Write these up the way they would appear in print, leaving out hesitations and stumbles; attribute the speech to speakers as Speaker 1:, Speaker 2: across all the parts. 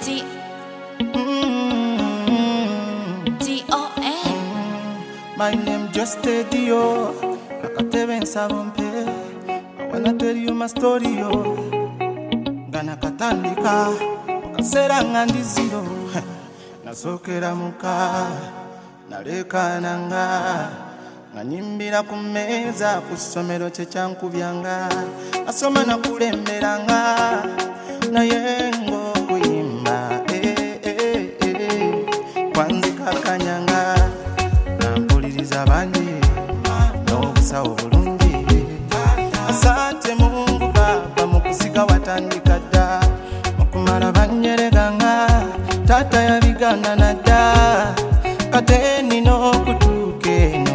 Speaker 1: T T-O-N.
Speaker 2: My name just Tedio. Nakatebe nsabompe. I wanna tell you my story yo. Gana katandika okasera ngandi zero. Nasokera muka naleka nanga nanyimbira ku meza ku ssomero kye kyankubyanga asoma nakulemberanga naye ng'okuyimba kwanzika kanyanga nampuliriza bangi n'obusawo bulungi asante Mungu Baba mukusiga watandika dda mukumala banyereganga tata yabigana nadda kate nina okutuuka eno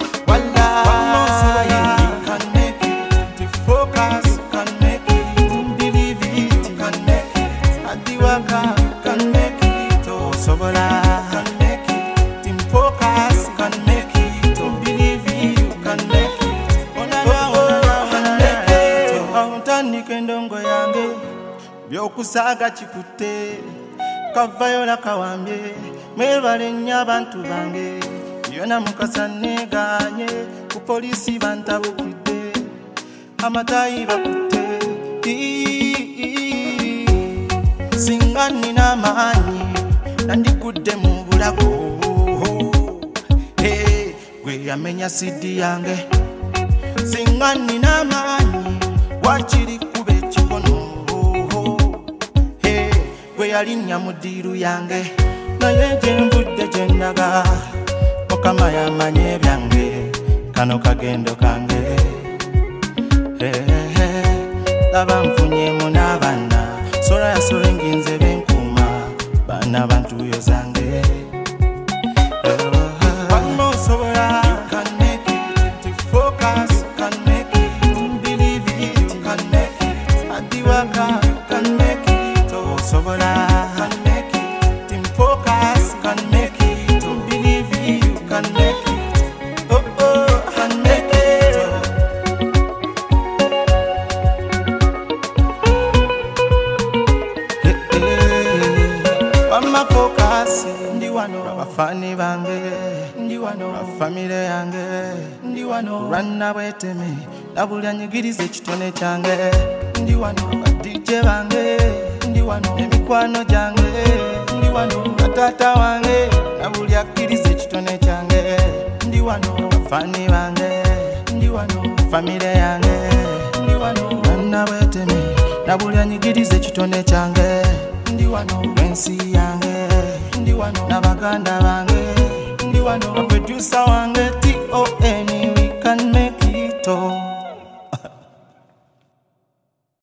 Speaker 2: endongo yange byokusaga kikutte kavayo nakawambye mwebale nnyo abantu bange byona mukasa neganye ku polisi bantabukidde amatayi bakutte singa nina amaanyi nandikudde mu bulago gwe yamenya sidi yange singa nina amaanyi wakiri kuba ekikono gwe yalinnya mu ddiiru yange naye gyenvudde gyendaga mukama yamanye ebyange kano kagendo kange laba nfunyemu n'abaana sola yasole nginze benkuuma baana bantuyo zange abafani bange ndi wano famire yange ndi wano rana bweteme nabulya nyigiriza ekitone kyange ndi wano badije bange ndi wano emikwano gyange ndi wano batata wange nabulya akkiriza ekitone kyange ndi wano abafani bange ndi wano famire yange ndi wano rana bweteme nabulya nyigiriza ekitone kyange ndi wano ensi yange ndi wano nabaganda bange ndi wano producer wange T.O.